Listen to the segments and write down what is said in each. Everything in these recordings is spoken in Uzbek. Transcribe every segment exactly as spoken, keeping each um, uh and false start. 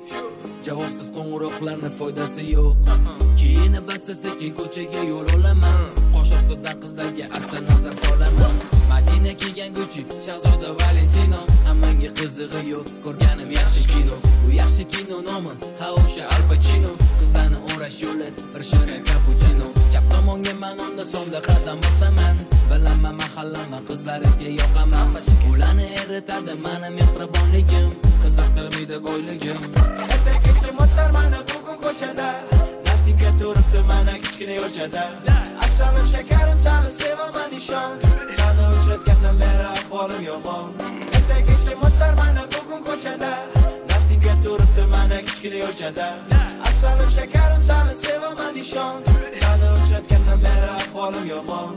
Javobsiz qo'ng'iroqlarning foydasi yo'q. Kiyinib basta sekin ko'chaga yo'l olaman. Qosh ostidan qizlarga asta nazar solaman. Madina kiygan Gucci, Shahzoda Valentino. Hammanga qizig'i yo'q, ko'rganim yaxshi kino. Bu yaxshi kino nomi, ha o'sha Al Pacino. Qizlarni o'rash yo'li, bir shirin cappuccino. Chap tomonga men onda sonda qadam bosaman. Bilaman mahallama qizlariga yoqaman. Ularni eritadi meni mehribonligim, qiziqtirmaydi boyligim. Ertakchi motor mana bugun ko'chada, nasibga turibdi mana kichkina yo'lchada. Asalim shakarim seni sevaman nishon, seni uchratgandan beri ahvolim yomon. Ertakchi motor mana bugun ko'chada, nasibga turibdi mana kichkina yo'lchada. Asalim shakarim seni sevaman nishon, seni uchratgandan beri ahvolim yomon.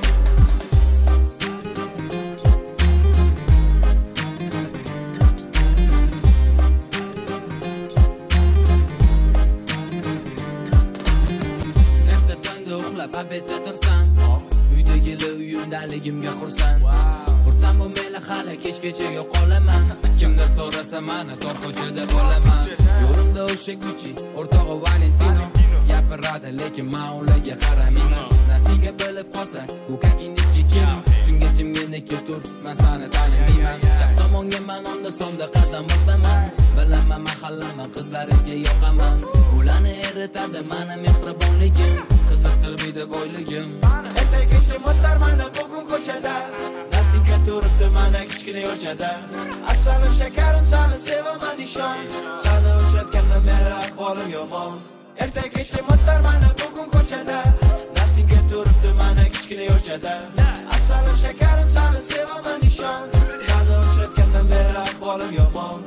Abedda tursam, uydagili uyimdaligimga xursand. Xursand bo'lmaylar hali kechgacha yo'q qolaman. Kimdir so'rasa meni tor ko'chada bo'laman. Yo'limda o'sha Gucci, o'rtog'i Valentino. Gapiradi lekin men ularga qaramayman. Nasiga bilib qolsa, bu kakindiski kino. Chunki ichimga tur, men seni tanimayman. Chap tomonga men onda sonda qadam bosaman. Bilaman mahallama qizlariga yoqaman. Ularni eritadi meni mehribonligim, qiziqtirmaydi boyligim. Ertakchi motor mana bugun ko'chada, nasibga turibdi mana kichkina yo'lchada. Asalim shakarim seni sevaman nishon, seni uchratgandan beri ahvolim yomon. Ertakchi motor mana bugun ko'chada, nasibga turibdi mana kichkina yo'lchada. Asalim shakarim seni sevaman nishon, seni uchratgandan beri ahvolim yomon.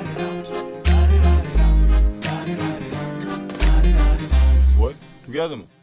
Tugadimi?